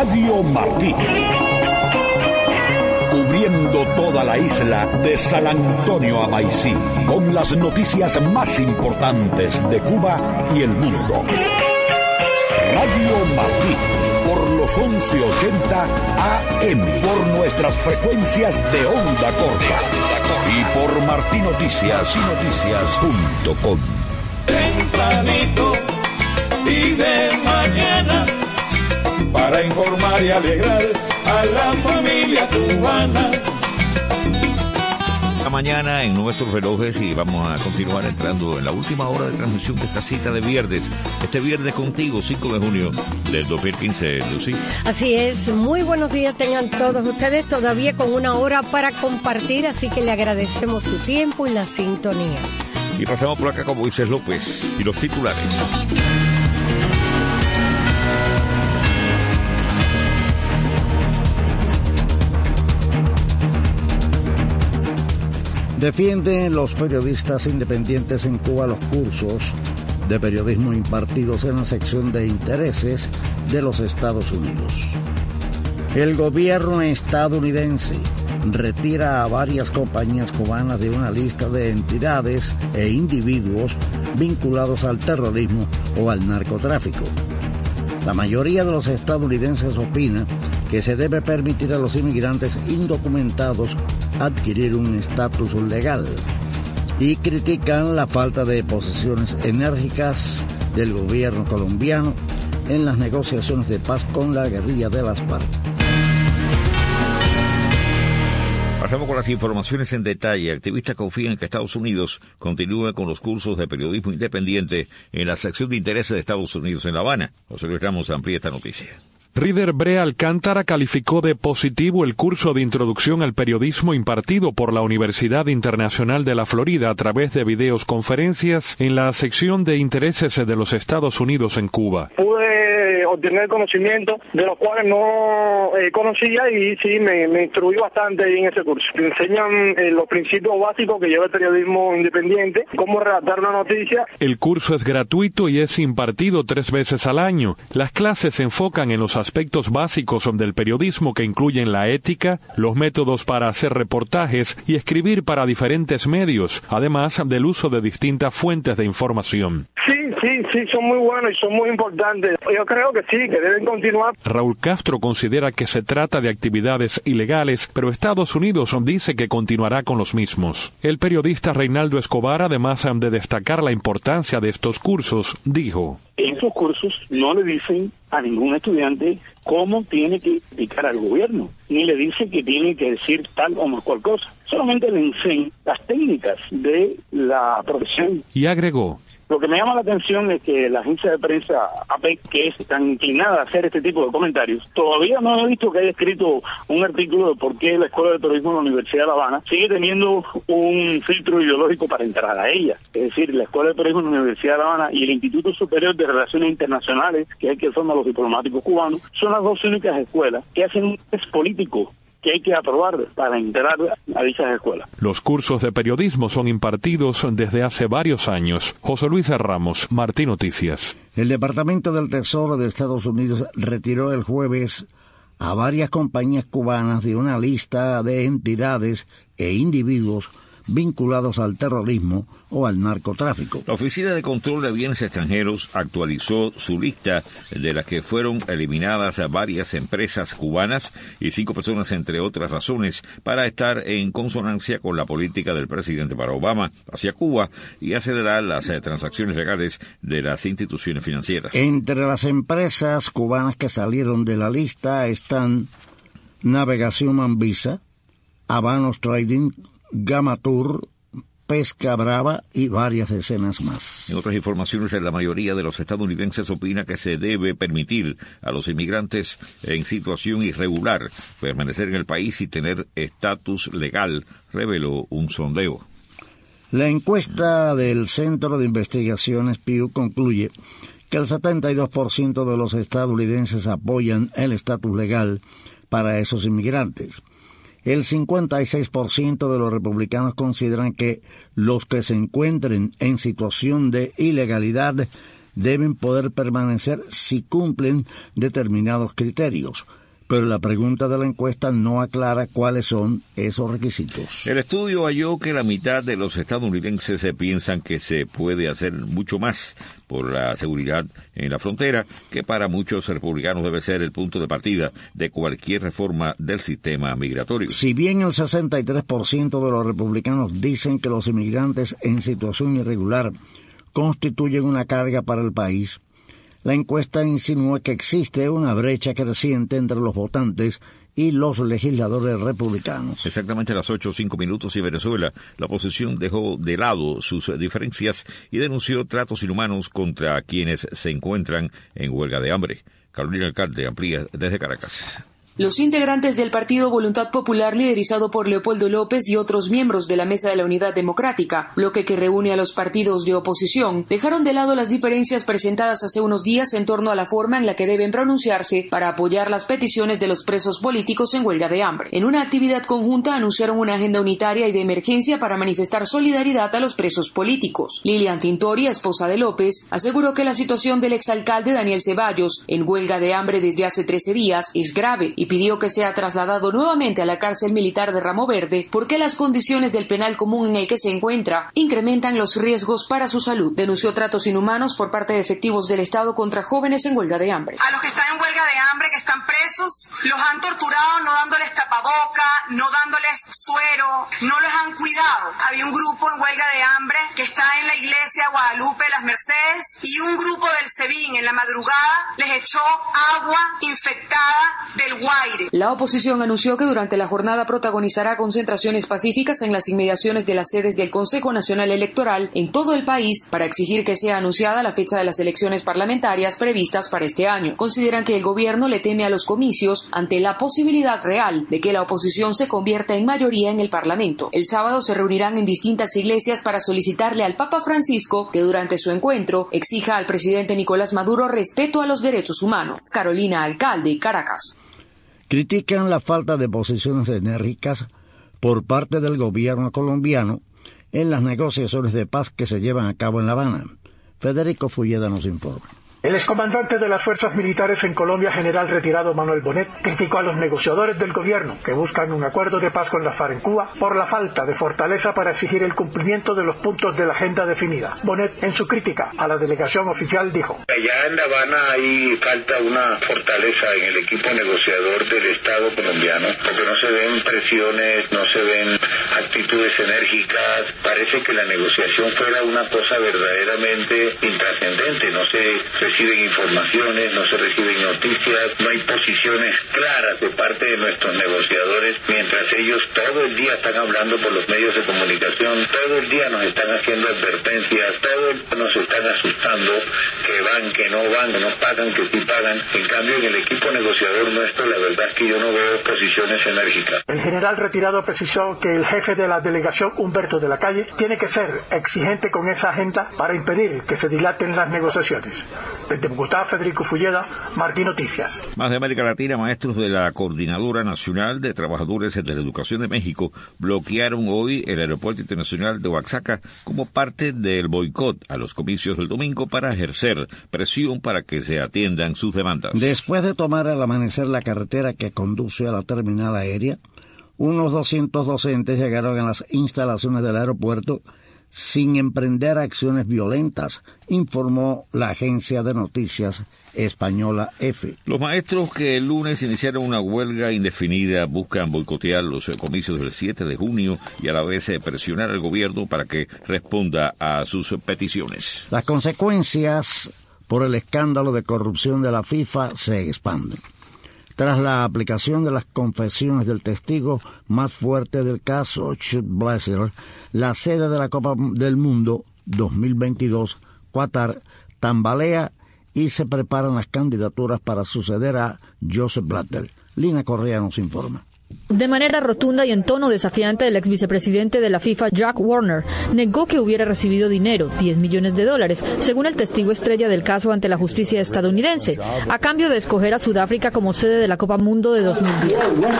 Radio Martí. Cubriendo toda la isla de San Antonio a Maicí, con las noticias más importantes de Cuba y el mundo. Radio Martí, por los 1180 AM, por nuestras frecuencias de onda corta y por martinoticias.com. Tempranito y de mañana, para informar y alegrar a la familia cubana. Mañana en nuestros relojes y vamos a continuar entrando en la última hora de transmisión de esta cita de viernes. Este viernes contigo, 5 de junio del 2015, Lucy. Así es, muy buenos días tengan todos ustedes, todavía con una hora para compartir, así que le agradecemos su tiempo y la sintonía. Y pasamos por acá con Moisés López y los titulares. Defienden los periodistas independientes en Cuba los cursos de periodismo impartidos en la sección de intereses de los Estados Unidos. El gobierno estadounidense retira a varias compañías cubanas de una lista de entidades e individuos vinculados al terrorismo o al narcotráfico. La mayoría de los estadounidenses opina que se debe permitir a los inmigrantes indocumentados adquirir un estatus legal y critican la falta de posiciones enérgicas del gobierno colombiano en las negociaciones de paz con la guerrilla de las FARC. Pasamos con las informaciones en detalle. Activistas confían que Estados Unidos continúe con los cursos de periodismo independiente en la sección de intereses de Estados Unidos en La Habana. José Luis Ramos amplía esta noticia. Rider Brea Alcántara calificó de positivo el curso de introducción al periodismo impartido por la Universidad Internacional de la Florida a través de videoconferencias en la sección de intereses de los Estados Unidos en Cuba. Pude obtener conocimientos de los cuales no conocía y sí me instruí bastante en ese curso. Te enseñan los principios básicos que lleva el periodismo independiente, cómo redactar una noticia. El curso es gratuito y es impartido 3 veces al año. Las clases se enfocan en los aspectos básicos del periodismo que incluyen la ética, los métodos para hacer reportajes y escribir para diferentes medios, además del uso de distintas fuentes de información. Sí, son muy buenos y son muy importantes. Yo creo que sí, que deben continuar. Raúl Castro considera que se trata de actividades ilegales, pero Estados Unidos dice que continuará con los mismos. El periodista Reinaldo Escobar, además de destacar la importancia de estos cursos, dijo: en esos cursos no le dicen a ningún estudiante cómo tiene que explicar al gobierno, ni le dice que tiene que decir tal o cual cosa. Solamente le enseñan las técnicas de la profesión. Y agregó: lo que me llama la atención es que la agencia de prensa AP, que es tan inclinada a hacer este tipo de comentarios, todavía no he visto que haya escrito un artículo de por qué la Escuela de Periodismo de la Universidad de La Habana sigue teniendo un filtro ideológico para entrar a ella. Es decir, la Escuela de Periodismo de la Universidad de La Habana y el Instituto Superior de Relaciones Internacionales, que es el que forma a los diplomáticos cubanos, son las dos únicas escuelas que hacen un test político que hay que aprobar para entrar a dichas escuelas. Los cursos de periodismo son impartidos desde hace varios años. José Luis Ramos, Martí Noticias. El Departamento del Tesoro de Estados Unidos retiró el jueves a varias compañías cubanas de una lista de entidades e individuos vinculados al terrorismo o al narcotráfico. La Oficina de Control de Bienes Extranjeros actualizó su lista de las que fueron eliminadas a varias empresas cubanas y 5 personas, entre otras razones, para estar en consonancia con la política del presidente Barack Obama hacia Cuba y acelerar las transacciones legales de las instituciones financieras. Entre las empresas cubanas que salieron de la lista están Navegación Mambisa, Habanos Trading, Gamatur, Pesca Brava y varias decenas más. En otras informaciones, la mayoría de los estadounidenses opina que se debe permitir a los inmigrantes en situación irregular permanecer en el país y tener estatus legal, reveló un sondeo. La encuesta del Centro de Investigaciones Pew concluye que el 72% de los estadounidenses apoyan el estatus legal para esos inmigrantes. El 56% de los republicanos consideran que los que se encuentren en situación de ilegalidad deben poder permanecer si cumplen determinados criterios. Pero la pregunta de la encuesta no aclara cuáles son esos requisitos. El estudio halló que la mitad de los estadounidenses piensan que se puede hacer mucho más por la seguridad en la frontera, que para muchos republicanos debe ser el punto de partida de cualquier reforma del sistema migratorio. Si bien el 63% de los republicanos dicen que los inmigrantes en situación irregular constituyen una carga para el país, la encuesta insinúa que existe una brecha creciente entre los votantes y los legisladores republicanos. Exactamente a las 8:05 y Venezuela, la oposición dejó de lado sus diferencias y denunció tratos inhumanos contra quienes se encuentran en huelga de hambre. Carolina Alcalde amplía desde Caracas. Los integrantes del Partido Voluntad Popular, liderizado por Leopoldo López y otros miembros de la Mesa de la Unidad Democrática, bloque que reúne a los partidos de oposición, dejaron de lado las diferencias presentadas hace unos días en torno a la forma en la que deben pronunciarse para apoyar las peticiones de los presos políticos en huelga de hambre. En una actividad conjunta anunciaron una agenda unitaria y de emergencia para manifestar solidaridad a los presos políticos. Lilian Tintori, esposa de López, aseguró que la situación del exalcalde Daniel Ceballos, en huelga de hambre desde hace 13 días, es grave y pidió que sea trasladado nuevamente a la cárcel militar de Ramo Verde porque las condiciones del penal común en el que se encuentra incrementan los riesgos para su salud. Denunció tratos inhumanos por parte de efectivos del Estado contra jóvenes en huelga de hambre. A los que están en huelga de hambre, que están presos, los han torturado no dándoles tapaboca, no dándoles suero, no los han cuidado. Había un grupo en huelga de hambre que está en la iglesia Guadalupe de las Mercedes y un grupo del SEBIN en la madrugada les echó agua infectada del Guaire. La oposición anunció que durante la jornada protagonizará concentraciones pacíficas en las inmediaciones de las sedes del Consejo Nacional Electoral en todo el país para exigir que sea anunciada la fecha de las elecciones parlamentarias previstas para este año. Consideran que el gobierno le teme a los comicios ante la posibilidad real de que la oposición se convierta en mayoría en el Parlamento. El sábado se reunirán en distintas iglesias para solicitarle al Papa Francisco que durante su encuentro exija al presidente Nicolás Maduro respeto a los derechos humanos. Carolina Alcalde, Caracas. Critican la falta de posiciones enérgicas por parte del gobierno colombiano en las negociaciones de paz que se llevan a cabo en La Habana. Federico Fulleda nos informa. El excomandante de las fuerzas militares en Colombia, general retirado Manuel Bonet, criticó a los negociadores del gobierno que buscan un acuerdo de paz con las FARC en Cuba por la falta de fortaleza para exigir el cumplimiento de los puntos de la agenda definida. Bonet, en su crítica a la delegación oficial, dijo: allá en La Habana hay falta una fortaleza en el equipo negociador del Estado colombiano, porque no se ven presiones, no se ven actitudes enérgicas. Parece que la negociación fuera una cosa verdaderamente intrascendente, no se reciben informaciones, no se reciben noticias, no hay posiciones claras de parte de nuestros negociadores, mientras ellos todo el día están hablando por los medios de comunicación, todo el día nos están haciendo advertencias, todo el día nos están asustando, que van, que no van, que no pagan, que sí pagan. En cambio, en el equipo negociador nuestro, la verdad es que yo no veo posiciones enérgicas. El general retirado precisó que el jefe de la delegación, Humberto de la Calle, tiene que ser exigente con esa agenda para impedir que se dilaten las negociaciones. Desde Bogotá, Federico Fulleda, Martín Noticias. Más de América Latina, maestros de la Coordinadora Nacional de Trabajadores de la Educación de México bloquearon hoy el Aeropuerto Internacional de Oaxaca como parte del boicot a los comicios del domingo para ejercer presión para que se atiendan sus demandas. Después de tomar al amanecer la carretera que conduce a la terminal aérea, unos 200 docentes llegaron a las instalaciones del aeropuerto sin emprender acciones violentas, informó la agencia de noticias española EFE. Los maestros que el lunes iniciaron una huelga indefinida buscan boicotear los comicios del 7 de junio y a la vez presionar al gobierno para que responda a sus peticiones. Las consecuencias por el escándalo de corrupción de la FIFA se expanden. Tras la aplicación de las confesiones del testigo más fuerte del caso, Chuck Blazer, la sede de la Copa del Mundo 2022, Qatar, tambalea y se preparan las candidaturas para suceder a Joseph Blatter. Lina Correa nos informa. De manera rotunda y en tono desafiante, el ex vicepresidente de la FIFA, Jack Warner, negó que hubiera recibido dinero, $10 millones, según el testigo estrella del caso ante la justicia estadounidense, a cambio de escoger a Sudáfrica como sede de la Copa Mundo de 2010.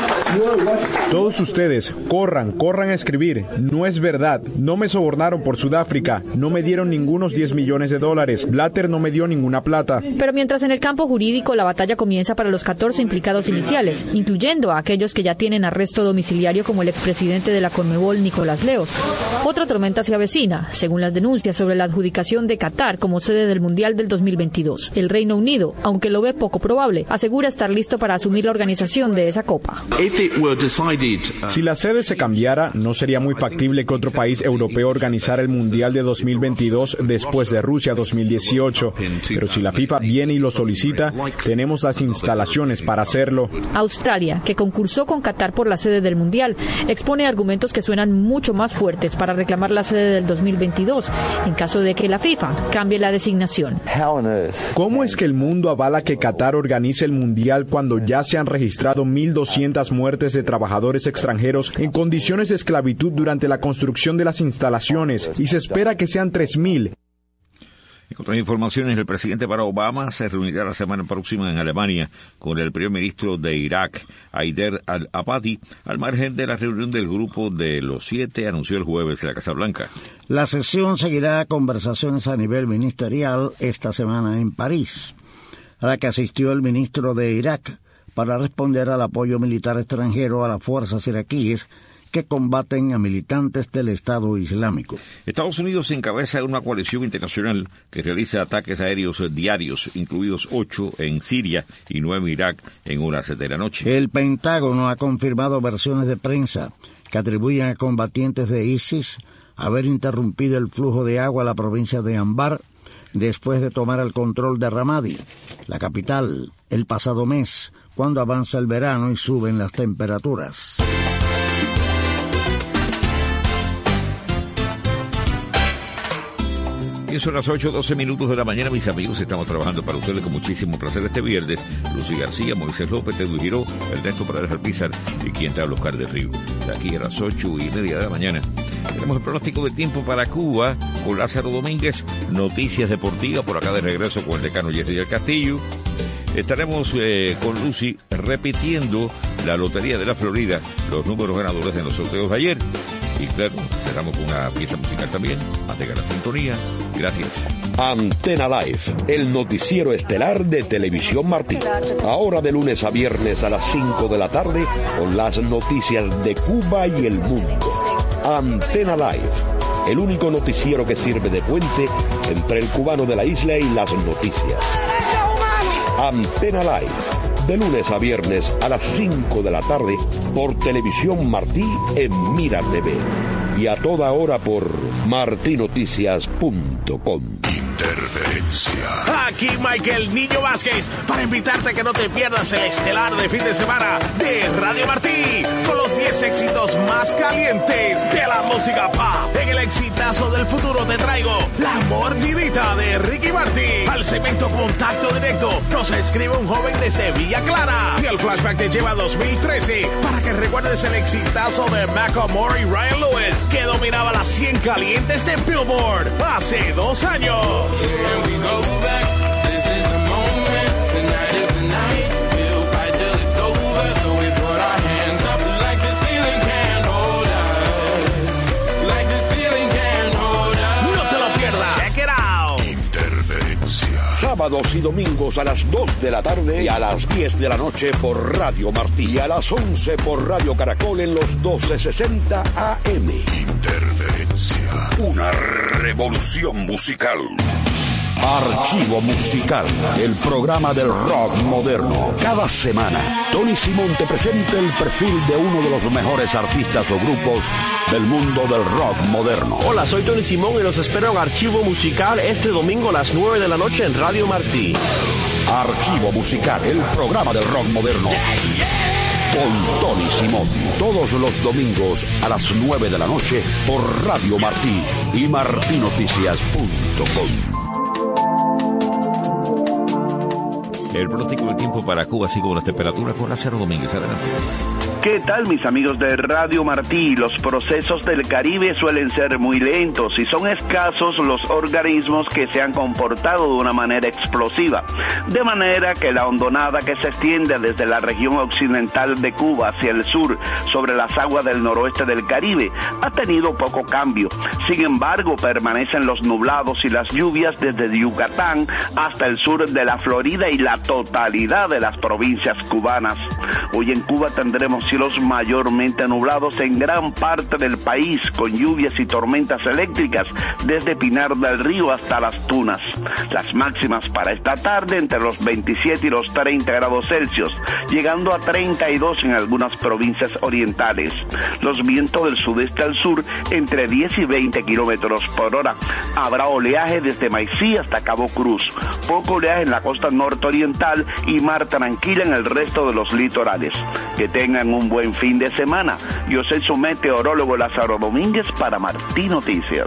Todos ustedes, corran a escribir. No es verdad. No me sobornaron por Sudáfrica. No me dieron ningunos $10 millones. Blatter no me dio ninguna plata. Pero mientras en el campo jurídico la batalla comienza para los 14 implicados iniciales, incluyendo a aquellos que ya tienen arresto domiciliario como el expresidente de la Conmebol, Nicolás Leos. Otra tormenta se avecina, según las denuncias sobre la adjudicación de Qatar como sede del Mundial del 2022. El Reino Unido, aunque lo ve poco probable, asegura estar listo para asumir la organización de esa copa. Si la sede se cambiara, no sería muy factible que otro país europeo organizara el Mundial de 2022 después de Rusia 2018. Pero si la FIFA viene y lo solicita, tenemos las instalaciones para hacerlo. Australia, que concursó con Qatar por la sede del Mundial, expone argumentos que suenan mucho más fuertes para reclamar la sede del 2022 en caso de que la FIFA cambie la designación. ¿Cómo es que el mundo avala que Qatar organice el Mundial cuando ya se han registrado 1.200 muertes de trabajadores extranjeros en condiciones de esclavitud durante la construcción de las instalaciones y se espera que sean 3.000? En otras informaciones, el presidente Barack Obama se reunirá la semana próxima en Alemania con el primer ministro de Irak, Haider al-Abadi, al margen de la reunión del grupo de los 7, anunció el jueves en la Casa Blanca. La sesión seguirá conversaciones a nivel ministerial esta semana en París, a la que asistió el ministro de Irak para responder al apoyo militar extranjero a las fuerzas iraquíes que combaten a militantes del Estado Islámico. Estados Unidos encabeza una coalición internacional que realiza ataques aéreos diarios, incluidos 8 en Siria y 9 en Irak en horas de la noche. El Pentágono ha confirmado versiones de prensa que atribuyen a combatientes de ISIS haber interrumpido el flujo de agua a la provincia de Anbar después de tomar el control de Ramadi, la capital, el pasado mes, cuando avanza el verano y suben las temperaturas. Y son las 8:12 de la mañana, mis amigos. Estamos trabajando para ustedes con muchísimo placer este viernes. Lucy García, Moisés López, Tedu Giró, Ernesto Paredes Alpizar y quien te habla, Oscar del Río. De aquí a las 8:30 de la mañana. Tenemos el pronóstico del tiempo para Cuba con Lázaro Domínguez. Noticias deportivas por acá de regreso con el decano Jerry del Castillo. Estaremos con Lucy repitiendo la Lotería de la Florida, los números ganadores de los sorteos de ayer. Y claro, cerramos con una pieza musical también. Mantenga la sintonía. Gracias. Antena Live, el noticiero estelar de Televisión Martí. Ahora de lunes a viernes a las 5 de la tarde con las noticias de Cuba y el mundo. Antena Live, el único noticiero que sirve de puente entre el cubano de la isla y las noticias. Antena Live, de lunes a viernes a las 5 de la tarde por Televisión Martí en Mira TV y a toda hora por martinoticias.com. Interferencia. Aquí Michael Niño Vázquez para invitarte a que no te pierdas el estelar de fin de semana de Radio Martí con los 10 éxitos más calientes de la música pop. En el exitazo del futuro te traigo La Mordidita de Ricky Martin. Al segmento Contacto Directo nos escribe un joven desde Villa Clara y el flashback te lleva a 2013 para que recuerdes el exitazo de Macklemore y Ryan Lewis que dominaba las 100 calientes de Billboard hace 2 años. Here we go back, this is the moment, tonight is the night, we'll fight till it's over, so we put our hands up like the ceiling can't hold us, like the ceiling can't hold us. No te lo pierdas, check it out. Interferencia. Sábados y domingos a las 2 de la tarde y a las 10 de la noche por Radio Martí y a las 11 por Radio Caracol en los 1260 AM. Interferencia. Una revolución musical. Archivo Musical, el programa del rock moderno. Cada semana, Tony Simón te presenta el perfil de uno de los mejores artistas o grupos del mundo del rock moderno. Hola, soy Tony Simón y los espero en Archivo Musical este domingo a las 9 de la noche en Radio Martí. Archivo Musical, el programa del rock moderno. Con Tony Simón, todos los domingos a las 9 de la noche por Radio Martí y martinoticias.com. el pronóstico del tiempo para Cuba, así como las temperaturas con Lázaro Domínguez. Adelante. ¿Qué tal, mis amigos de Radio Martí? Los procesos del Caribe suelen ser muy lentos y son escasos los organismos que se han comportado de una manera explosiva. De manera que la hondonada que se extiende desde la región occidental de Cuba hacia el sur sobre las aguas del noroeste del Caribe ha tenido poco cambio. Sin embargo, permanecen los nublados y las lluvias desde Yucatán hasta el sur de la Florida y la totalidad de las provincias cubanas. Hoy en Cuba tendremos cielos mayormente nublados en gran parte del país, con lluvias y tormentas eléctricas desde Pinar del Río hasta Las Tunas. Las máximas para esta tarde entre los 27 y los 30 grados Celsius, llegando a 32 en algunas provincias orientales. Los vientos del sudeste al sur entre 10 y 20 kilómetros por hora. Habrá oleaje desde Maicí hasta Cabo Cruz. Poco oleaje en la costa nororiental y mar tranquila en el resto de los litorales. Que tengan un buen fin de semana. Yo soy su meteorólogo Lázaro Domínguez para Martí Noticias.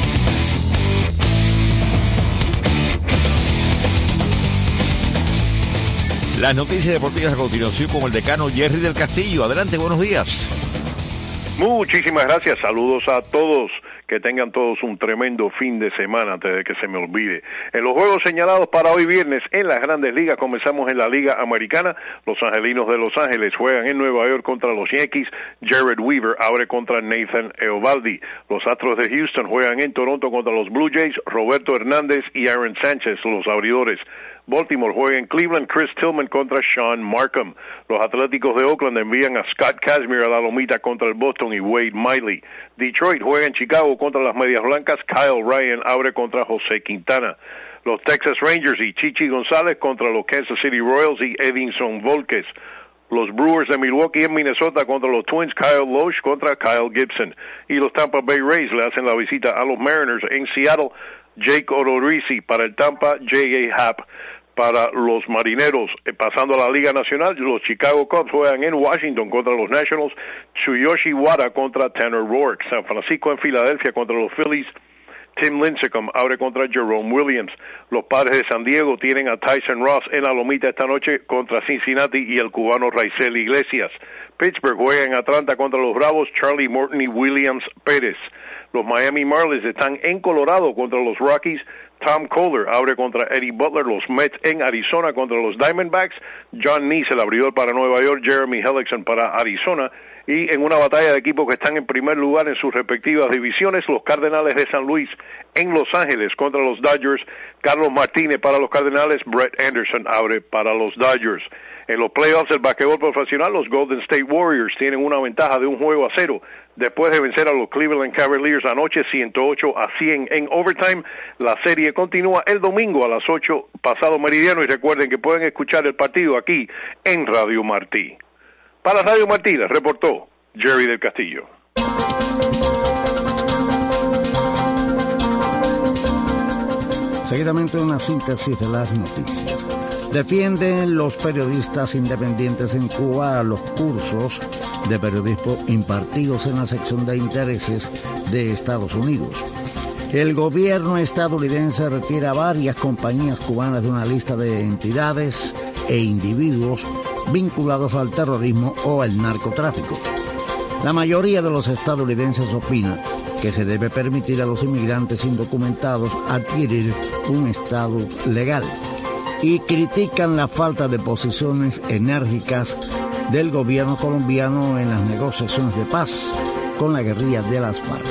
Las noticias deportivas a continuación con el decano Jerry del Castillo. Adelante, buenos días. Muchísimas gracias, saludos a todos. Que tengan todos un tremendo fin de semana antes de que se me olvide. En los juegos señalados para hoy viernes en las Grandes Ligas, comenzamos en la Liga Americana. Los Angelinos de Los Ángeles juegan en Nueva York contra los Yankees. Jared Weaver abre contra Nathan Eovaldi. Los Astros de Houston juegan en Toronto contra los Blue Jays. Roberto Hernández y Aaron Sánchez, los abridores. Baltimore juega en Cleveland, Chris Tillman contra Sean Markham. Los Atléticos de Oakland envían a Scott Kazmir a la lomita contra el Boston y Wade Miley. Detroit juega en Chicago contra las Medias Blancas. Kyle Ryan abre contra José Quintana. Los Texas Rangers y Chichi González contra los Kansas City Royals y Edinson Volquez. Los Brewers de Milwaukee en Minnesota contra los Twins, Kyle Loesch contra Kyle Gibson. Y los Tampa Bay Rays le hacen la visita a los Mariners en Seattle. Jake Odorizzi para el Tampa, J.A. Happ para los Marineros. Pasando a la Liga Nacional, los Chicago Cubs juegan en Washington contra los Nationals. Tsuyoshi Wada contra Tanner Roark. San Francisco en Filadelfia contra los Phillies. Tim Lincecum abre contra Jerome Williams. Los Padres de San Diego tienen a Tyson Ross en la lomita esta noche contra Cincinnati y el cubano Raizel Iglesias. Pittsburgh juega en Atlanta contra los Bravos, Charlie Morton y Williams Pérez. Los Miami Marlins están en Colorado contra los Rockies. Tom Kohler abre contra Eddie Butler. Los Mets en Arizona contra los Diamondbacks. John Neese, el abridor para Nueva York. Jeremy Hellickson para Arizona. Y en una batalla de equipos que están en primer lugar en sus respectivas divisiones, los Cardenales de San Luis en Los Ángeles contra los Dodgers. Carlos Martínez para los Cardenales. Brett Anderson abre para los Dodgers. En los playoffs del basquetbol profesional, los Golden State Warriors tienen una ventaja de 1-0 después de vencer a los Cleveland Cavaliers anoche 108-100 en overtime. La serie continúa el domingo a las 8 pasado meridiano y recuerden que pueden escuchar el partido aquí en Radio Martí. Para Radio Martí les reportó Jerry del Castillo. Seguidamente una síntesis de las noticias. Defienden los periodistas independientes en Cuba los cursos de periodismo impartidos en la sección de intereses de Estados Unidos. El gobierno estadounidense retira varias compañías cubanas de una lista de entidades e individuos vinculados al terrorismo o al narcotráfico. La mayoría de los estadounidenses opina que se debe permitir a los inmigrantes indocumentados adquirir un estado legal y critican la falta de posiciones enérgicas del gobierno colombiano en las negociaciones de paz con la guerrilla de las FARC.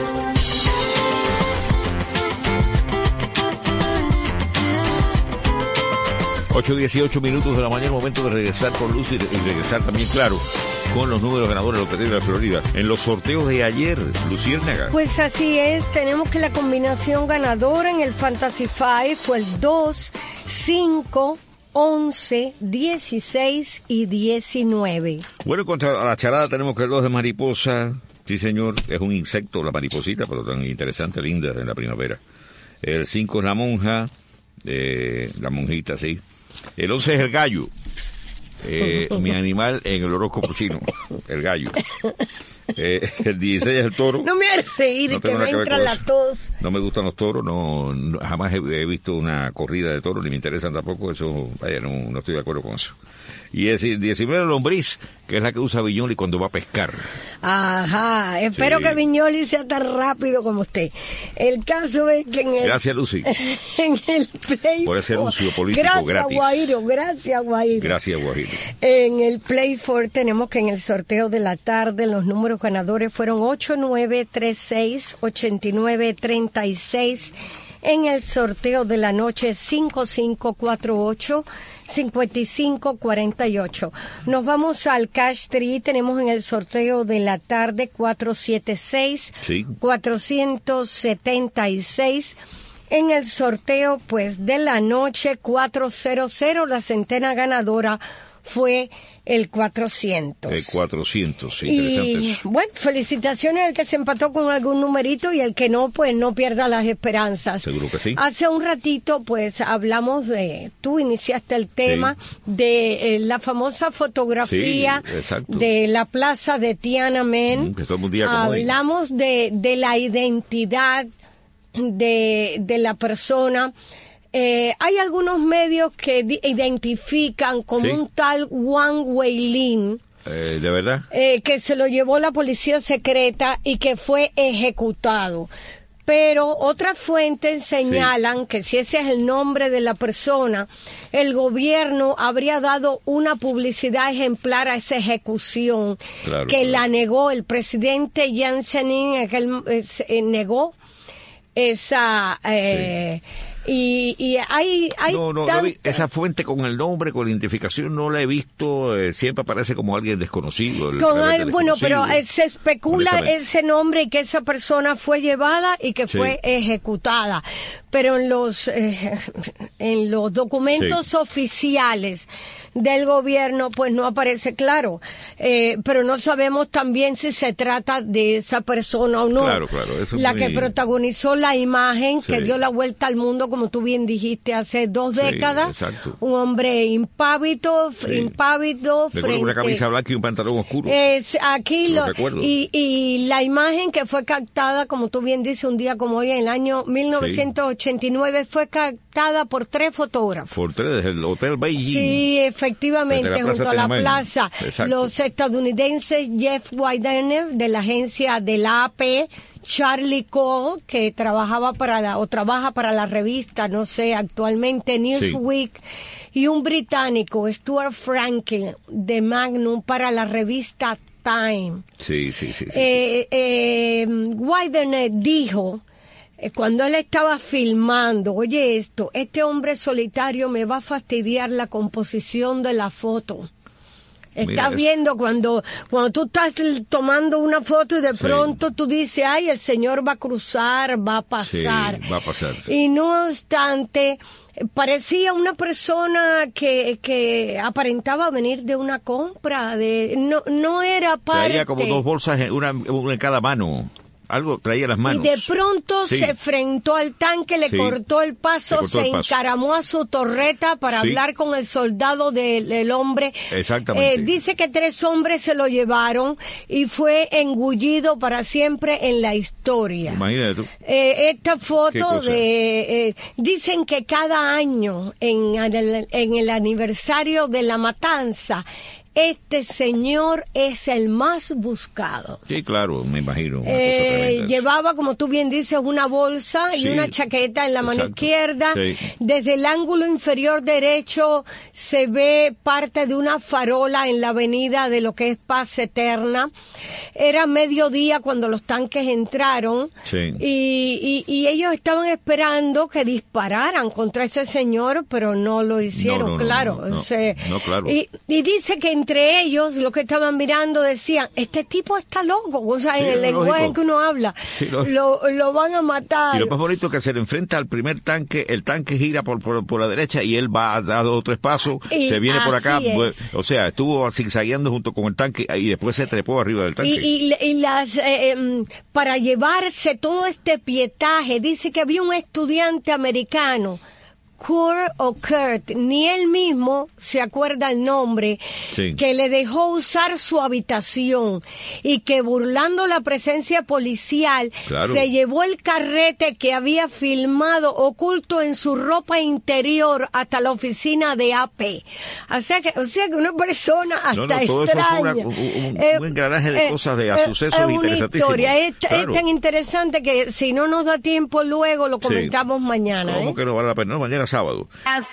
Ocho 18 minutos de la mañana, momento de regresar con Luz y regresar también, claro, con los números ganadores de la Lotería de la Florida. En los sorteos de ayer, Luciérnaga. Pues así es, tenemos que la combinación ganadora en el Fantasy 5 fue el 2, 5, 11, 16 y 19. Bueno, contra la charada tenemos que el 2 de mariposa. Sí, señor, es un insecto, la mariposita, pero tan interesante, linda en la primavera. El 5 es la monja, la monjita, sí. El 11 es el gallo, mi animal en el horóscopo chino, el gallo. El 16 es el toro. No me hagas reír, No que tengo me nada que ver entra con la eso. tos. No me gustan los toros, jamás he visto una corrida de toros, ni me interesan tampoco, eso, vaya, no estoy de acuerdo con eso. Y es decir, 19 lombriz, que es la que usa Viñoli cuando va a pescar. Ajá, espero Sí. que Viñoli sea tan rápido como usted. El caso es que en el... Gracias, Lucy. En el Play Por ese anuncio político gracias, gratis. Guairo, gracias, Guairo. Gracias, Guajiro. En el Play 4 tenemos que en el sorteo de la tarde los números ganadores fueron 8936, 8936. En el sorteo de la noche 5548, 5548. Nos vamos al Cash 3, tenemos en el sorteo de la tarde 476, Sí. 476. En el sorteo, pues, de la noche 400, la centena ganadora fue el 400. El 400, sí, interesante Y eso. bueno, felicitaciones al que se empató con algún numerito y el que no, pues no pierda las esperanzas. Seguro que sí. Hace un ratito, pues hablamos tú iniciaste el tema de la famosa fotografía Sí, exacto. de la plaza de Tiananmen. Que todo un día como hoy. Hablamos de la identidad de la persona. Hay algunos medios que identifican como Sí. un tal Wang Weilin, ¿De verdad? que se lo llevó la policía secreta y que fue ejecutado. Pero otras fuentes señalan que si ese es el nombre de la persona, el gobierno habría dado una publicidad ejemplar a esa ejecución, Claro, que claro. la negó el presidente Jiang Zemin, negó esa... Y hay No, esa fuente con el nombre, con la identificación, no la he visto. Siempre aparece como alguien desconocido. Bueno, pero se especula honestamente. ese nombre y que esa persona fue llevada y que Sí. fue ejecutada. Pero en los documentos oficiales del gobierno, pues no aparece claro. Pero no sabemos también si se trata de esa persona o no. Claro, eso es la muy- que protagonizó la imagen que Sí. dio la vuelta al mundo, como tú bien dijiste, hace 2 Sí, décadas. exacto. Un hombre impávido, Recuerdo una camisa blanca y un pantalón oscuro. Aquí Lo recuerdo. y la imagen que fue captada, como tú bien dices, un día como hoy, en el año 1989, fue captada por 3 fotógrafos. Por 3, desde el Hotel Beijing. Sí, efectivamente, Desde la Plaza junto a la Tiananmen. plaza. Exacto. Los estadounidenses Jeff Widener, de la agencia de la AP, Charlie Cole, que trabaja para la revista, no sé, actualmente Newsweek, y un británico, Stuart Franklin, de Magnum, para la revista Time. Sí. Widener dijo, cuando él estaba filmando, oye esto, este hombre solitario me va a fastidiar la composición de la foto. Estás viendo cuando tú estás tomando una foto y de pronto tú dices, ay, el señor va a cruzar, va a pasar. Sí, va a pasar. Y no obstante, parecía una persona que aparentaba venir de una compra, no era parte. Traía como 2 bolsas, una en cada mano. Algo traía las manos. Y de pronto Sí. se enfrentó al tanque, le Sí. cortó el paso, se encaramó a su torreta para hablar con el soldado del hombre. Exactamente. Dice que 3 hombres se lo llevaron y fue engullido para siempre en la historia. Imagínate tú. Esta Qué foto cosa. dicen que cada año en el aniversario de la matanza, este señor es el más buscado. Sí, claro, me imagino. Una cosa tremenda. Llevaba, como tú bien dices, una bolsa y Sí, una chaqueta en la mano exacto. izquierda. Sí. Desde el ángulo inferior derecho se ve parte de una farola en la avenida de lo que es Paz Eterna. Era mediodía cuando los tanques entraron. Sí. Y ellos estaban esperando que dispararan contra ese señor, pero no lo hicieron, No, claro. no, claro. Y dice que entre ellos, los que estaban mirando, decían, este tipo está loco, o sea, Sí, en el lógico. lenguaje en que uno habla, Sí, lo van a matar. Y lo más bonito es que se le enfrenta al primer tanque, el tanque gira por la derecha y él va a dar 2 o 3 pasos, Y se viene por acá, así es. pues, o sea, estuvo zigzagueando junto con el tanque y después se trepó arriba del tanque. Para llevarse todo este pietaje, dice que había un estudiante americano Kurt, ni él mismo se acuerda el nombre, Sí. que le dejó usar su habitación y que burlando la presencia policial Claro. se llevó el carrete que había filmado oculto en su ropa interior hasta la oficina de AP. O sea que una persona hasta No, todo eso extraña. fue un engranaje de cosas, de sucesos una interesantísimos. historia. Claro. Es tan interesante que si no nos da tiempo luego lo Sí. comentamos mañana. ¿Cómo que no vale la pena? No, mañana sábado.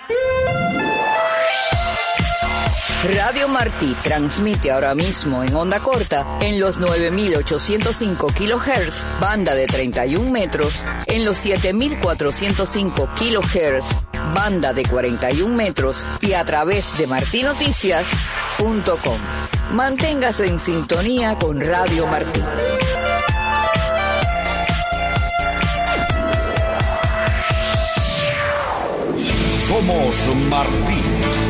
Radio Martí transmite ahora mismo en onda corta en los 9.805 kHz, banda de 31 metros, en los 7.405 kHz, banda de 41 metros y a través de martinoticias.com. Manténgase en sintonía con Radio Martí. Somos Martí.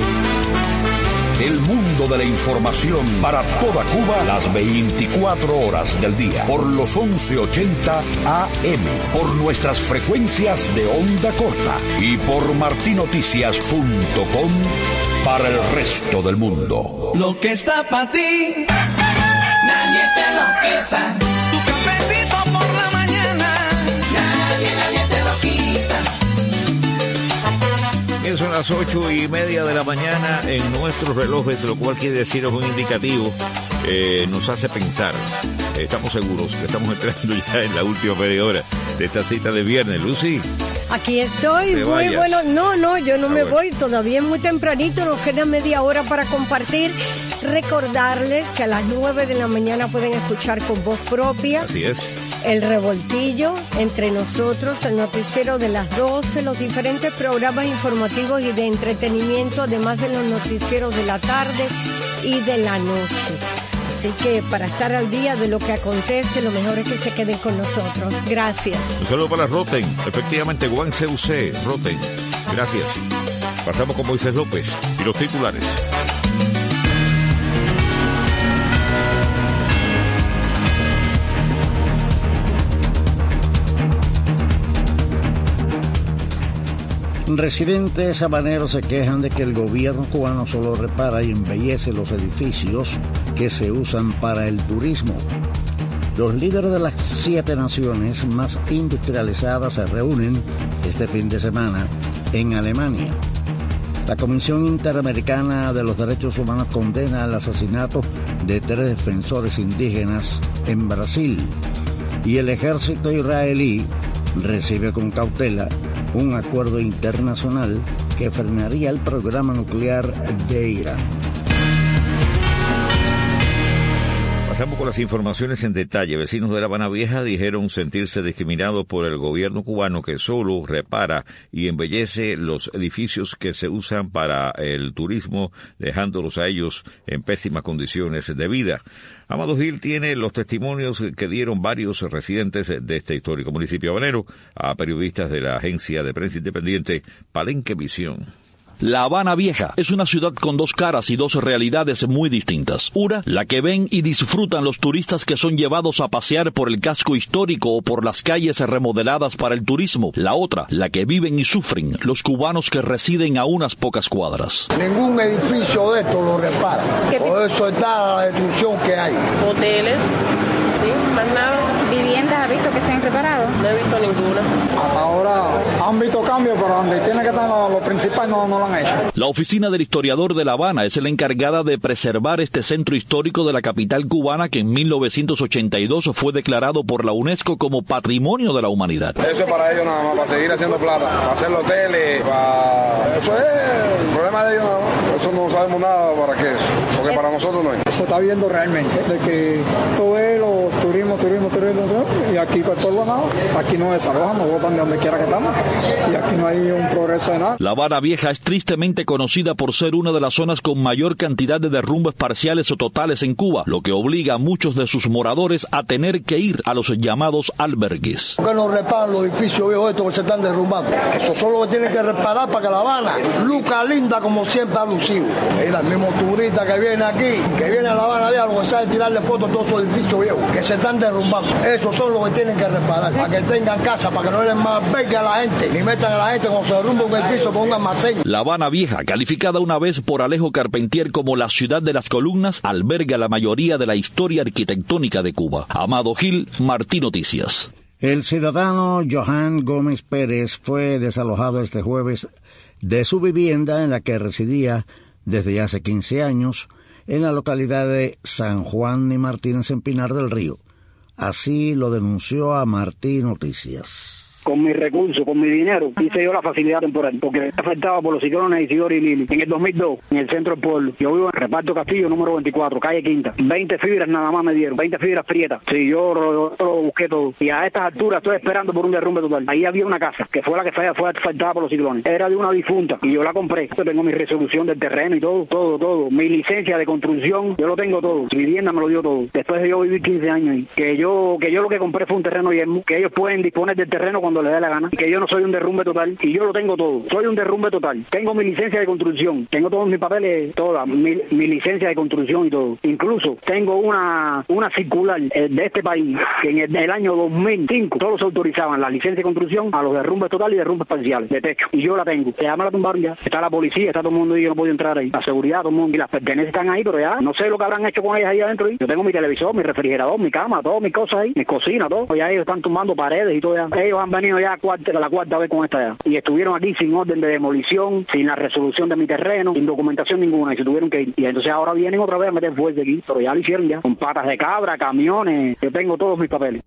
El mundo de la información para toda Cuba las 24 horas del día. Por los 1180 AM. Por nuestras frecuencias de onda corta. Y por martinoticias.com para el resto del mundo. Lo que está para ti, nadie te lo quita. Tu cafecito por la mañana, nadie te lo quita. Son las 8:30 de la mañana en nuestros relojes, lo cual quiere decir es un indicativo, nos hace pensar. Estamos seguros que estamos entrando ya en la última media hora de esta cita de viernes. Lucy. Aquí estoy, ¿Te muy vayas? bueno. No, yo no me bueno. voy, todavía es muy tempranito, nos queda media hora para compartir. Recordarles que a las 9 de la mañana pueden escuchar con voz propia Así es. El Revoltillo, Entre Nosotros, el noticiero de las 12, los diferentes programas informativos y de entretenimiento, además de los noticieros de la tarde y de la noche. Así que para estar al día de lo que acontece, lo mejor es que se queden con nosotros. Gracias. Un saludo para Roten, efectivamente, Juan CUC, Roten. Gracias. Pasamos con Moisés López y los titulares. Residentes habaneros se quejan de que el gobierno cubano solo repara y embellece los edificios que se usan para el turismo. Los líderes de las 7 naciones más industrializadas se reúnen este fin de semana en Alemania. La Comisión Interamericana de los Derechos Humanos condena el asesinato de 3 defensores indígenas en Brasil. Y el ejército israelí recibe con cautela un acuerdo internacional que frenaría el programa nuclear de Irán. Pasamos con las informaciones en detalle. Vecinos de La Habana Vieja dijeron sentirse discriminados por el gobierno cubano que solo repara y embellece los edificios que se usan para el turismo, dejándolos a ellos en pésimas condiciones de vida. Amado Gil tiene los testimonios que dieron varios residentes de este histórico municipio habanero a periodistas de la agencia de prensa independiente Palenque Visión. La Habana Vieja es una ciudad con 2 caras y 2 realidades muy distintas. Una, la que ven y disfrutan los turistas que son llevados a pasear por el casco histórico o por las calles remodeladas para el turismo. La otra, la que viven y sufren los cubanos que residen a unas pocas cuadras. Ningún edificio de esto lo repara. Por eso está la destrucción que hay. Hoteles, sí, más nada. ¿Viviendas ha visto que se han reparado? No he visto ninguna. Hasta ahora han visto cambios, pero donde tiene que estar lo principal no lo han hecho. La oficina del historiador de La Habana es la encargada de preservar este centro histórico de la capital cubana que en 1982 fue declarado por la UNESCO como Patrimonio de la Humanidad. Eso es para ellos nada más, para seguir haciendo plata, para hacer hoteles, para... Eso es el problema de ellos nada más. Eso no sabemos nada para qué es, porque para nosotros no es. Se está viendo realmente de que todo es lo turismo, y aquí por todo nada. Aquí no desalojan, nos botan de donde quiera que estamos, y aquí no hay un progreso de nada. La Habana Vieja es tristemente conocida por ser una de las zonas con mayor cantidad de derrumbes parciales o totales en Cuba, lo que obliga a muchos de sus moradores a tener que ir a los llamados albergues. Que no reparan los edificios viejos estos que se están derrumbando. Eso solo lo tienen que reparar para que La Habana luzca linda como siempre ha lucido. Mira, el mismo turista que viene aquí, que viene a La Habana Vieja, lo que sabe tirarle fotos a todos esos edificios viejos que se están derrumbando. Esos son los que tienen que reparar. para que tengan casa, para que no den más albergue a la gente, ni metan a la gente cuando se derrumba un edificio por un almacén. La Habana Vieja, calificada una vez por Alejo Carpentier como la ciudad de las columnas, alberga la mayoría de la historia arquitectónica de Cuba. Amado Gil, Martí Noticias. El ciudadano Johan Gómez Pérez fue desalojado este jueves de su vivienda en la que residía desde hace 15 años en la localidad de San Juan y Martínez en Pinar del Río. Así lo denunció a Martí Noticias. Con mis recursos, con mi dinero, hice yo la facilidad temporal, porque afectado por los ciclones Isidoro y Lili. En el 2002, en el centro del pueblo, yo vivo en Reparto Castillo, número 24, calle Quinta. 20 fibras nada más me dieron, 20 fibras prietas. Sí, yo lo busqué todo. Y a estas alturas estoy esperando por un derrumbe total. Ahí había una casa, que fue la que fue afectada por los ciclones. Era de una difunta, y yo la compré. Yo tengo mi resolución del terreno y todo. Mi licencia de construcción, yo lo tengo todo. Mi vivienda me lo dio todo. Después de yo vivir 15 años ahí. Que yo lo que compré fue un terreno yermo, que ellos pueden disponer del terreno cuando le dé la gana, y que yo no soy un derrumbe total, y yo lo tengo todo, soy un derrumbe total, tengo mi licencia de construcción, tengo todos mis papeles, toda mi licencia de construcción y todo, incluso tengo una circular de este país, que en el año 2005 todos autorizaban la licencia de construcción a los derrumbes totales y derrumbes parciales de techo, y yo la tengo, ya me la tumbaron ya, está la policía, está todo el mundo y yo no puedo entrar ahí, la seguridad, todo el mundo, y las pertenencias están ahí, pero ya, no sé lo que habrán hecho con ellas ahí adentro, yo tengo mi televisor, mi refrigerador, mi cama, todas mis cosas ahí, mi cocina, todo, ya ellos están tumbando paredes y todo ya, ellos han venido ya la cuarta vez con esta ya. Y estuvieron aquí sin orden de demolición, sin la resolución de mi terreno, sin documentación ninguna, y se tuvieron que ir. Y entonces ahora vienen otra vez a meter fuerte aquí, pero ya lo hicieron ya, con patas de cabra, camiones, yo tengo todos mis papeles.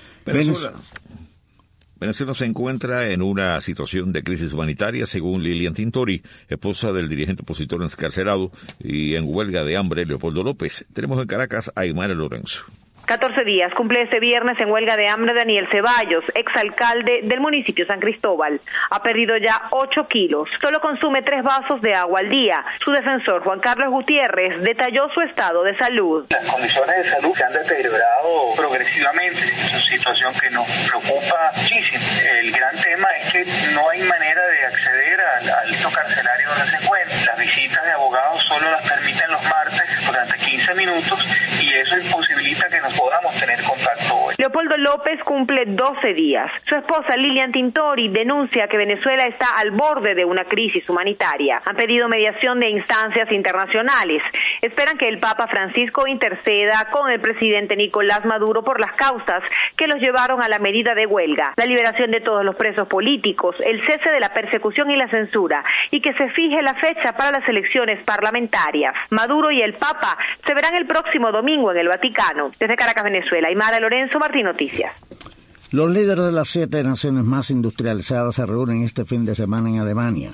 Venezuela se encuentra en una situación de crisis humanitaria, según Lilian Tintori, esposa del dirigente opositor encarcelado y en huelga de hambre, Leopoldo López. Tenemos en Caracas a Aymara Lorenzo. 14 días cumple este viernes en huelga de hambre Daniel Ceballos, exalcalde del municipio San Cristóbal. Ha perdido ya 8 kilos. Solo consume 3 vasos de agua al día. Su defensor, Juan Carlos Gutiérrez, detalló su estado de salud. Las condiciones de salud se han deteriorado progresivamente. Es una situación que nos preocupa muchísimo. El gran tema es que no hay manera de acceder al alto carcelario donde se encuentra. Las visitas de abogados solo las permiten los martes durante 15 minutos y eso imposibilita que nos podamos tener contacto hoy. Leopoldo López cumple 12 días. Su esposa Lilian Tintori denuncia que Venezuela está al borde de una crisis humanitaria. Han pedido mediación de instancias internacionales. Esperan que el Papa Francisco interceda con el presidente Nicolás Maduro por las causas que los llevaron a la medida de huelga, la liberación de todos los presos políticos, el cese de la persecución y la censura, y que se fije la fecha para las elecciones parlamentarias. Maduro y el Papa se verán el próximo domingo en el Vaticano. Desde Caracas, Venezuela, Aymara Lorenzo, Martín Noticias. Los líderes de las 7 naciones más industrializadas se reúnen este fin de semana en Alemania,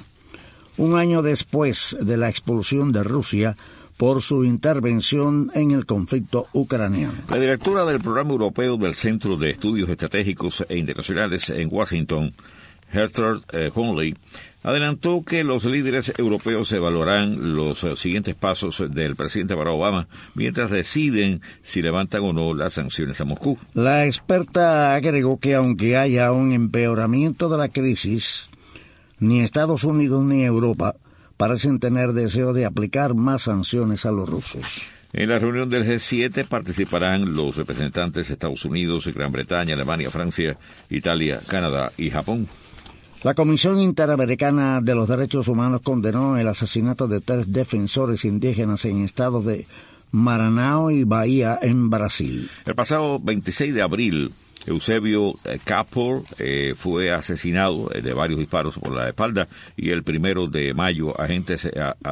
un año después de la expulsión de Rusia por su intervención en el conflicto ucraniano. La directora del Programa Europeo del Centro de Estudios Estratégicos e Internacionales en Washington, Heather Conley, adelantó que los líderes europeos evaluarán los siguientes pasos del presidente Barack Obama mientras deciden si levantan o no las sanciones a Moscú. La experta agregó que aunque haya un empeoramiento de la crisis, ni Estados Unidos ni Europa parecen tener deseo de aplicar más sanciones a los rusos. En la reunión del G7 participarán los representantes de Estados Unidos, Gran Bretaña, Alemania, Francia, Italia, Canadá y Japón. La Comisión Interamericana de los Derechos Humanos condenó el asesinato de 3 defensores indígenas en estados de Maranhão y Bahía, en Brasil. El pasado 26 de abril, Eusebio Capor fue asesinado de varios disparos por la espalda, y el 1 de mayo, agentes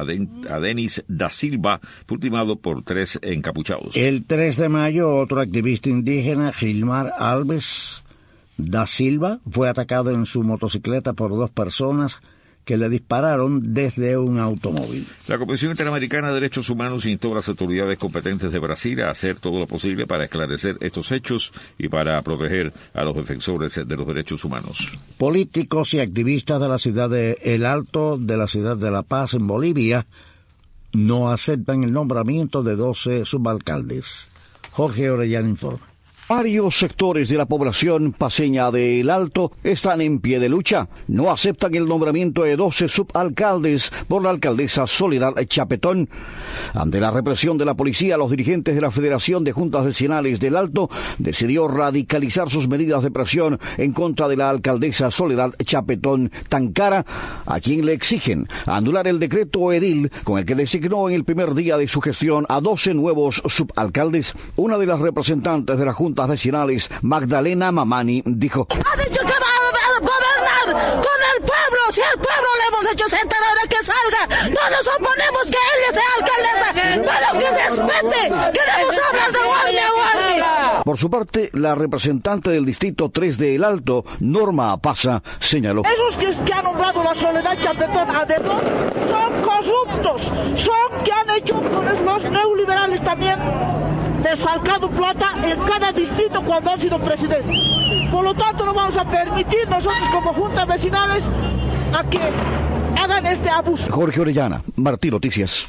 Adenis da Silva fue ultimado por 3 encapuchados. El 3 de mayo, otro activista indígena, Gilmar Alves da Silva, fue atacado en su motocicleta por 2 personas que le dispararon desde un automóvil. La Comisión Interamericana de Derechos Humanos instó a las autoridades competentes de Brasil a hacer todo lo posible para esclarecer estos hechos y para proteger a los defensores de los derechos humanos. Políticos y activistas de la ciudad de El Alto, de la ciudad de La Paz, en Bolivia, no aceptan el nombramiento de 12 subalcaldes. Jorge Orellana informa. Varios sectores de la población paseña de El Alto están en pie de lucha. No aceptan el nombramiento de 12 subalcaldes por la alcaldesa Soledad Chapetón. Ante la represión de la policía, los dirigentes de la Federación de Juntas Vecinales del Alto decidió radicalizar sus medidas de presión en contra de la alcaldesa Soledad Chapetón Tancara, a quien le exigen anular el decreto edil con el que designó en el primer día de su gestión a 12 nuevos subalcaldes. Una de las representantes de la Juntas Vecinales, Magdalena Mamani, dijo: Ha dicho que va a gobernar con el pueblo. Si al pueblo le hemos hecho sentar, ahora que salga. No nos oponemos que ella sea alcaldesa, pero que respete. Queremos hablar de Guardia a Guardia. Por su parte, la representante del Distrito 3 de El Alto, Norma Pasa, señaló: Esos que han nombrado la Soledad Chapetón a dedo son corruptos, son que han hecho con los neoliberales también desfalcado plata en cada distrito cuando han sido presidentes. Por lo tanto, no vamos a permitir nosotros como juntas vecinales a que hagan este abuso. Jorge Orellana, Martí Noticias.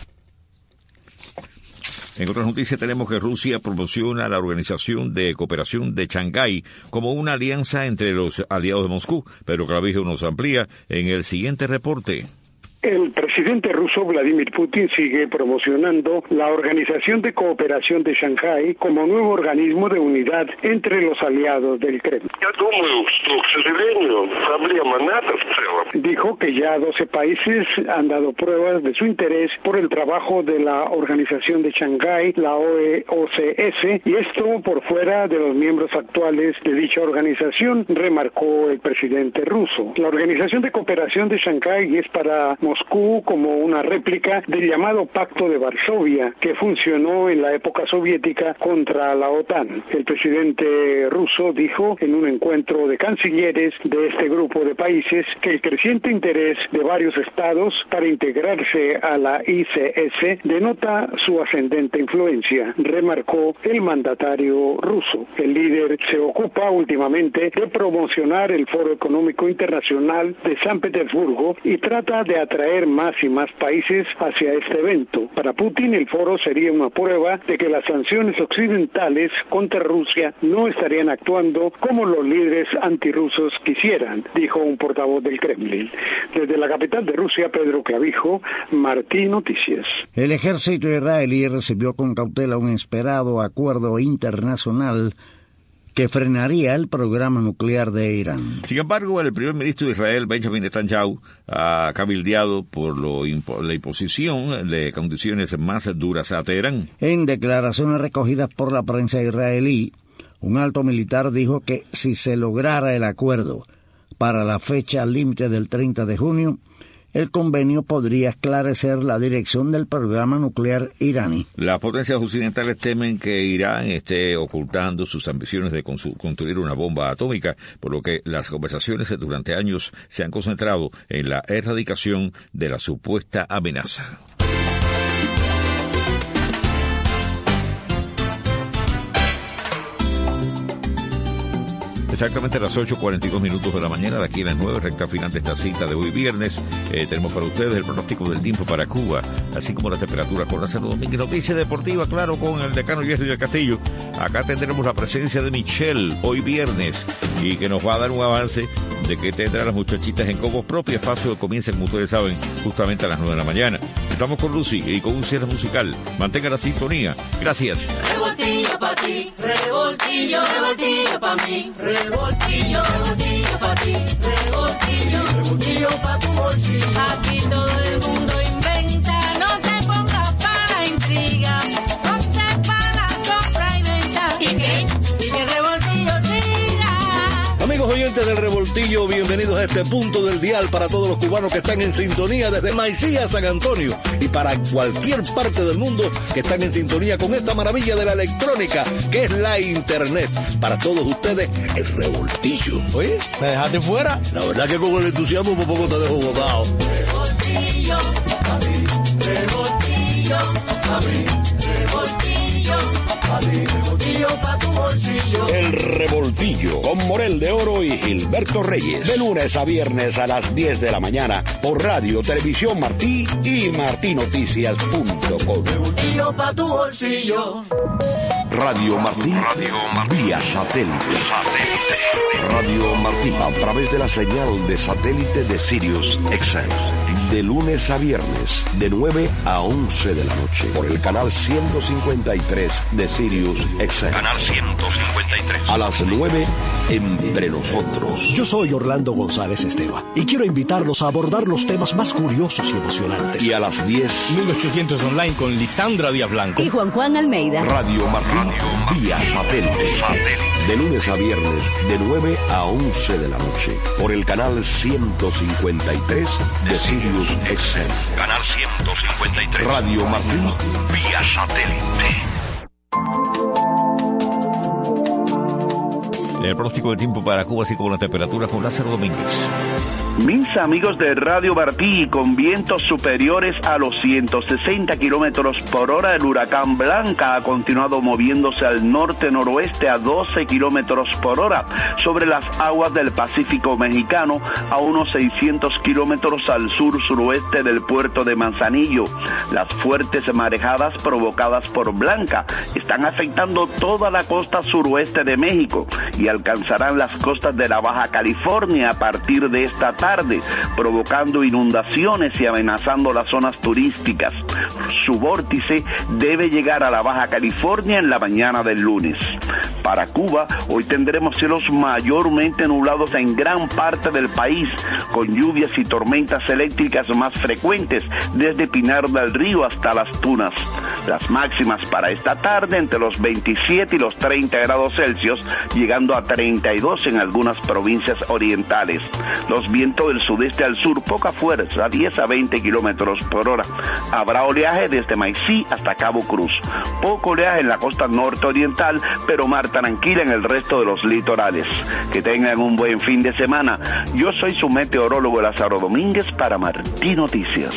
En otras noticias tenemos que Rusia promociona la Organización de Cooperación de Shanghái como una alianza entre los aliados de Moscú. Pedro Clavijo nos amplía en el siguiente reporte. El presidente ruso Vladimir Putin sigue promocionando la Organización de Cooperación de Shanghái como nuevo organismo de unidad entre los aliados del Kremlin. Dijo que ya 12 países han dado pruebas de su interés por el trabajo de la Organización de Shanghái, la OCS, y esto por fuera de los miembros actuales de dicha organización, remarcó el presidente ruso. La Organización de Cooperación de Shanghái es para Moscú como una réplica del llamado Pacto de Varsovia, que funcionó en la época soviética contra la OTAN. El presidente ruso dijo en un encuentro de cancilleres de este grupo de países que el creciente interés de varios estados para integrarse a la ICS denota su ascendente influencia, remarcó el mandatario ruso. El líder se ocupa últimamente de promocionar el Foro Económico Internacional de San Petersburgo y trata de atraer más y más países hacia este evento. Para Putin, el foro sería una prueba de que las sanciones occidentales contra Rusia no estarían actuando como los líderes antirrusos quisieran, dijo un portavoz del Kremlin. Desde la capital de Rusia, Pedro Clavijo, Martí Noticias. El ejército israelí recibió con cautela un esperado acuerdo internacional que frenaría el programa nuclear de Irán. Sin embargo, el primer ministro de Israel, Benjamin Netanyahu, ha cabildeado por la imposición de condiciones más duras a Teherán. En declaraciones recogidas por la prensa israelí, un alto militar dijo que si se lograra el acuerdo para la fecha límite del 30 de junio, el convenio podría esclarecer la dirección del programa nuclear iraní. Las potencias occidentales temen que Irán esté ocultando sus ambiciones de construir una bomba atómica, por lo que las conversaciones durante años se han concentrado en la erradicación de la supuesta amenaza. Exactamente a las 8:42 de la mañana, de aquí a las 9, recta final de esta cita de hoy viernes. Tenemos para ustedes el pronóstico del tiempo para Cuba, así como la temperatura con la Santo Domingo. Noticia deportiva, claro, con el decano Jerry del Castillo. Acá tendremos la presencia de Michelle hoy viernes y que nos va a dar un avance de que tendrán las muchachitas en Cobos Propio. Espacio que comienza, como ustedes saben, justamente a las 9 de la mañana. Estamos con Lucy y con un cierre musical. Mantenga la sintonía. Gracias. Revoltillo pa' ti, revoltillo, revoltillo pa' mí, revoltillo, revoltillo pa' ti, revoltillo, revoltillo pa' tu bolsillo. Aquí todo el mundo inventa, no te pongas para intriga, ponte para la compra y venta. ¿Y qué? Y que el revoltillo siga. Amigos oyentes del Revoltillo, bienvenidos a este punto del dial para todos los cubanos que están en sintonía desde Maicía a San Antonio y para cualquier parte del mundo que están en sintonía con esta maravilla de la electrónica que es la internet. Para todos ustedes, el Revoltillo. Oye, ¿me dejaste fuera? La verdad que con el entusiasmo por poco te dejo botado. Revoltillo, a mí, revoltillo, a mí, revoltillo. Revoltillo pa' tu bolsillo. El Revoltillo con Morel de Oro y Gilberto Reyes. De lunes a viernes a las 10 de la mañana por Radio Televisión Martí y martinoticias.com. Revoltillo pa' tu bolsillo. Radio Martí, vía satélite. Radio Martí, a través de la señal de satélite de Sirius XM. De lunes a viernes, de 9 a 11 de la noche, por el canal 153 de Sirius XM. Canal 153. A las 9, Entre Nosotros. Yo soy Orlando González Esteva y quiero invitarlos a abordar los temas más curiosos y emocionantes. Y a las 10, 1800 online con Lisandra Díaz Blanco y Juan Almeida. Radio Martí, vía satélite. De lunes a viernes, de 9 a 11 de la noche, por el canal 153 de Sirius XM. Canal 153. Radio Martí, vía satélite. El pronóstico de tiempo para Cuba, así como la temperatura, con Lázaro Domínguez. Mis amigos de Radio Martí, con vientos superiores a los 160 kilómetros por hora, el huracán Blanca ha continuado moviéndose al norte-noroeste a 12 kilómetros por hora sobre las aguas del Pacífico Mexicano, a unos 600 kilómetros al sur-suroeste del puerto de Manzanillo. Las fuertes marejadas provocadas por Blanca están afectando toda la costa suroeste de México y alcanzarán las costas de la Baja California a partir de esta tarde, provocando inundaciones y amenazando las zonas turísticas. Su vórtice debe llegar a la Baja California en la mañana del lunes. Para Cuba, hoy tendremos cielos mayormente nublados en gran parte del país, con lluvias y tormentas eléctricas más frecuentes desde Pinar del Río hasta Las Tunas. Las máximas para esta tarde entre los 27 y los 30 grados Celsius, llegando a 32 en algunas provincias orientales. Los vientos del sudeste al sur, poca fuerza, 10 a 20 kilómetros por hora. Habrá oleaje desde Maicí hasta Cabo Cruz. Poco oleaje en la costa norte oriental, pero mar tranquila en el resto de los litorales. Que tengan un buen fin de semana. Yo soy su meteorólogo Lázaro Domínguez para Martí Noticias.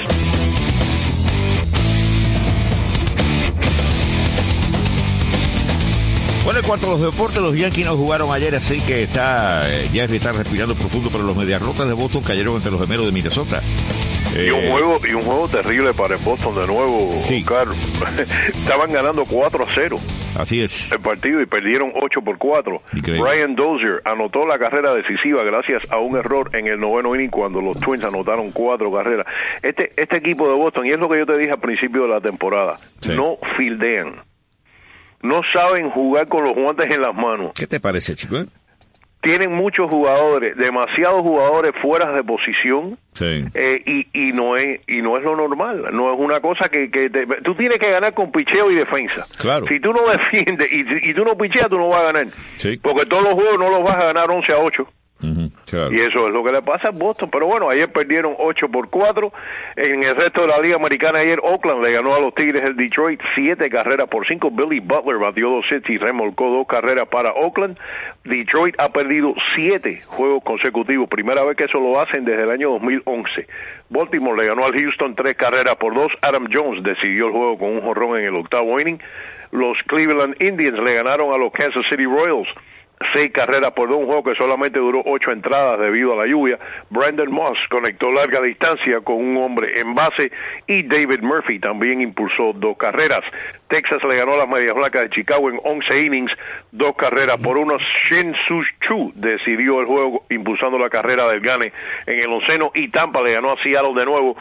Bueno, en cuanto a los deportes, los Yankees no jugaron ayer, así que Jerry está respirando profundo, pero los Mediarrotas de Boston cayeron ante los Gemelos de Minnesota. Y un juego terrible para el Boston de nuevo, sí. Carlos. Estaban ganando 4-0. Así es. El partido y perdieron 8-4. Increíble. Brian Dozier anotó la carrera decisiva gracias a un error en el noveno inning cuando los Twins anotaron 4 carreras. Este equipo de Boston, y es lo que yo te dije al principio de la temporada, sí, no fildean. No saben jugar con los guantes en las manos. ¿Qué te parece, chico? Tienen muchos jugadores, demasiados jugadores fuera de posición, sí, y no es lo normal. No es una cosa que tú tienes que ganar con picheo y defensa. Claro. Si tú no defiendes y tú no picheas, tú no vas a ganar. Sí. Porque todos los juegos no los vas a ganar 11-8. Claro. Y eso es lo que le pasa a Boston. Pero bueno, ayer perdieron 8-4. En el resto de la Liga Americana, ayer Oakland le ganó a los Tigres del Detroit 7-5. Billy Butler batió 2 hits y remolcó 2 carreras para Oakland. Detroit ha perdido 7 juegos consecutivos, primera vez que eso lo hacen desde el año 2011. Baltimore le ganó al Houston 3-2. Adam Jones decidió el juego con un jonrón en el 8º inning. Los Cleveland Indians le ganaron a los Kansas City Royals 6-2, un juego que solamente duró 8 entradas debido a la lluvia. Brandon Moss conectó larga distancia con un hombre en base y David Murphy también impulsó 2 carreras. Texas le ganó a las Medias Blancas de Chicago en 11 innings, 2-1. Shin-Soo Choo decidió el juego impulsando la carrera del Gane en el 11º, y Tampa le ganó a Seattle de nuevo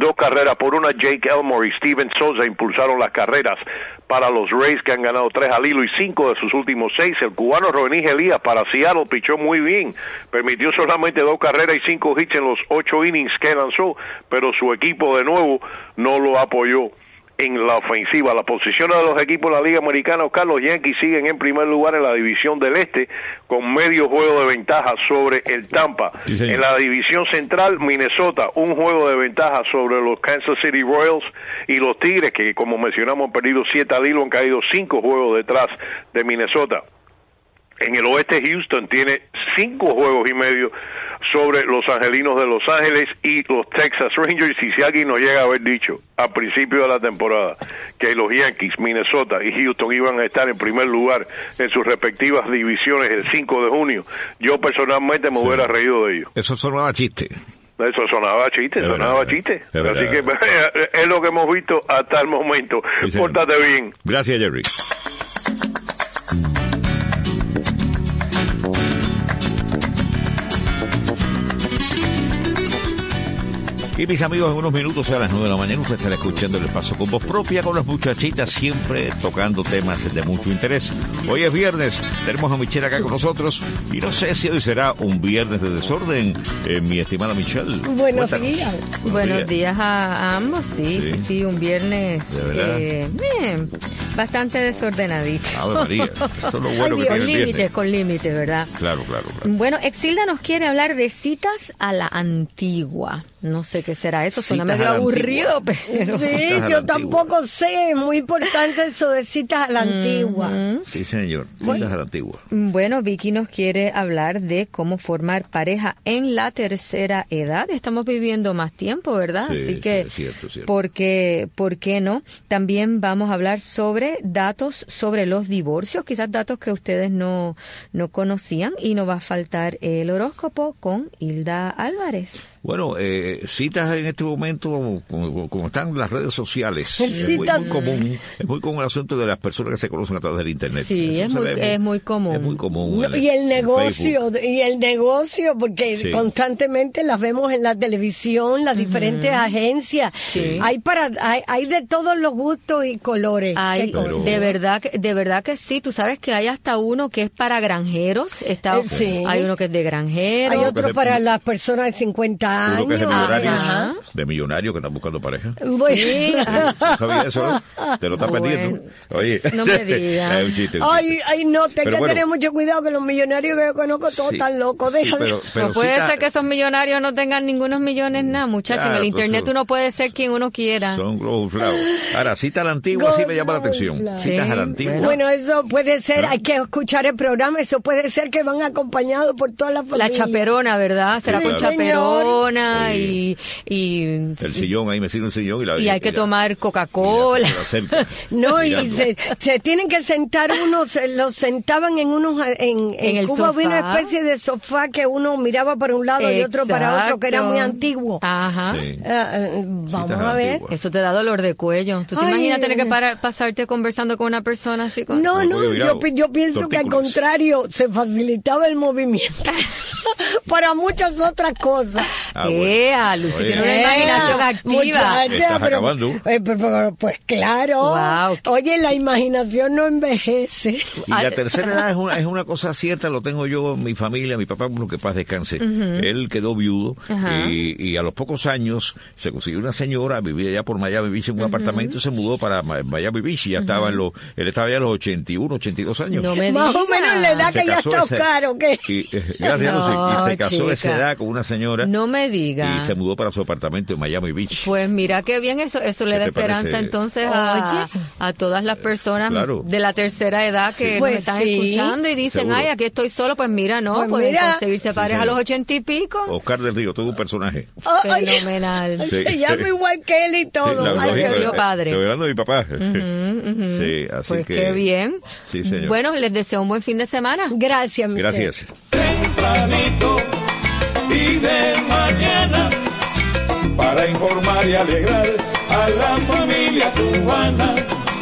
2-1. Jake Elmore y Steven Souza impulsaron las carreras para los Rays, que han ganado 3 al hilo y 5 de sus últimos 6. El cubano Roenis Elías para Seattle pichó muy bien, permitió solamente 2 carreras y 5 hits en los 8 innings que lanzó, pero su equipo de nuevo no lo apoyó en la ofensiva. Las posiciones de los equipos de la Liga Americana, Oscar, los Yankees siguen en primer lugar en la división del Este con medio juego de ventaja sobre el Tampa. Sí, en la división central, Minnesota, un juego de ventaja sobre los Kansas City Royals, y los Tigres, que como mencionamos han perdido 7 al hilo, han caído 5 juegos detrás de Minnesota. En el oeste, Houston tiene 5 juegos y medio sobre los Angelinos de Los Ángeles y los Texas Rangers. Y si alguien nos llega a haber dicho a principio de la temporada que los Yankees, Minnesota y Houston iban a estar en primer lugar en sus respectivas divisiones el 5 de junio, yo personalmente me hubiera reído de ellos. Eso sonaba chiste. Eso sonaba chiste. Así que es lo que hemos visto hasta el momento. Sí, pórtate bien. Gracias, Jerry. Y mis amigos, en unos minutos a las 9 de la mañana usted estará escuchando El Espacio con Voz Propia, con las muchachitas, siempre tocando temas de mucho interés. Hoy es viernes, tenemos a Michelle acá con nosotros y no sé si hoy será un viernes de desorden, mi estimada Michelle. Buenos días. Buenos días a ambos, sí, un viernes bastante desordenadito. Ave María, eso es lo bueno que tiene el viernes. Con límites, ¿verdad? Claro. Bueno, Exilda nos quiere hablar de citas a la antigua. No sé qué será eso, suena medio aburrido, pero... Sí, yo tampoco sé, es muy importante eso de citas a la antigua. Sí, señor, citas a la antigua. Bueno, Vicky nos quiere hablar de cómo formar pareja en la tercera edad. Estamos viviendo más tiempo, ¿verdad? Sí, así que, sí, cierto. ¿por qué no? También vamos a hablar sobre datos sobre los divorcios, quizás datos que ustedes no conocían, y nos va a faltar el horóscopo con Hilda Álvarez. Bueno, citas en este momento, como están las redes sociales, es muy común el asunto de las personas que se conocen a través del internet. Sí, es muy común. Es muy común. No, y el negocio, porque constantemente las vemos en la televisión, las diferentes agencias. Sí. Hay de todos los gustos y colores. De verdad que sí. Tú sabes que hay hasta uno que es para granjeros. Hay uno que es de granjeros. Hay otro para las personas de 50 años. Uno que es de millonarios que están buscando pareja. Bueno. Sí. ¿No sabías eso? Te lo estás perdiendo. Oye. No me digas. Es un chiste. No, tengo que tener mucho cuidado, que los millonarios que yo conozco todos están locos. Pero no puede ser que esos millonarios no tengan ningunos millones nada, muchachos. En el internet uno puede ser quien uno quiera. Son globos inflados. Ahora, cita a la antigua sí me llama la atención. Citas a la antigua. Bueno, eso puede ser, hay que escuchar el programa, eso puede ser que van acompañados por toda la familia. La chaperona, ¿verdad? Será con chaperona y el sillón, ahí me sirve un sillón y hay que tomar Coca-Cola. No, y se tienen que sentar los sentaban en en Cuba había una especie de sofá que uno miraba para un lado y otro para otro, que era muy antiguo. Ajá. Vamos a ver. Antigua. Eso te da dolor de cuello. ¿Tú te imaginas tener que pasarte conversando con una persona así? No, yo pienso que al contrario, se facilitaba el movimiento para muchas otras cosas. Lucy tiene una imaginación activa. Estás acabando. Pues claro. Wow. Oye, la imaginación no envejece. Y la tercera edad es una cosa cierta, lo tengo yo en mi familia, mi papá, por lo que paz descanse. Él quedó viudo y a los pocos años se consiguió una señora, vivía allá por Miami Beach en un apartamento y se mudó para Miami Beach y ya estaba él estaba ya a los 81, 82 años. No me más o menos la edad que ya está Oscar, ¿o qué? Gracias, y se casó a esa edad con una señora. No me diga. Y se mudó para su apartamento en Miami Beach. Pues mira qué bien, eso le da esperanza entonces a todas las personas de la tercera edad que me están escuchando y dicen, aquí estoy solo, pues mira, pueden conseguirse pareja a los 80 y pico. Oscar del Río, todo un personaje. Fenomenal. Se llama igual que él y todo. Dios padre. Estoy hablando de mi papá. Sí, así pues que... qué bien. Sí, señor. Bueno, les deseo un buen fin de semana. Gracias, Michelle. Gracias. Tempranito y de mañana, para informar y alegrar a la familia cubana.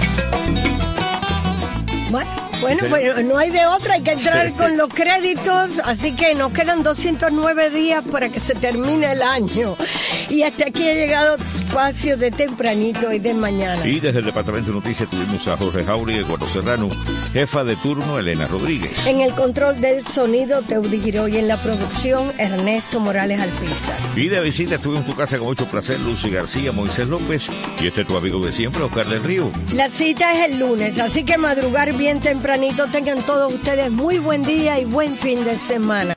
Bueno, no hay de otra, hay que entrar con los créditos, así que nos quedan 209 días para que se termine el año. Y hasta aquí ha llegado espacio de tempranito y de mañana. Y desde el Departamento de Noticias tuvimos a Jorge Jauri, Eduardo Serrano, jefa de turno Elena Rodríguez. En el control del sonido, Teudi Giró, y en la producción, Ernesto Morales Alpizar. Y de visita estuve en tu casa con mucho placer, Lucy García, Moisés López, y este es tu amigo de siempre, Oscar del Río. La cita es el lunes, así que madrugar bien tempranito. Tengan todos ustedes muy buen día y buen fin de semana.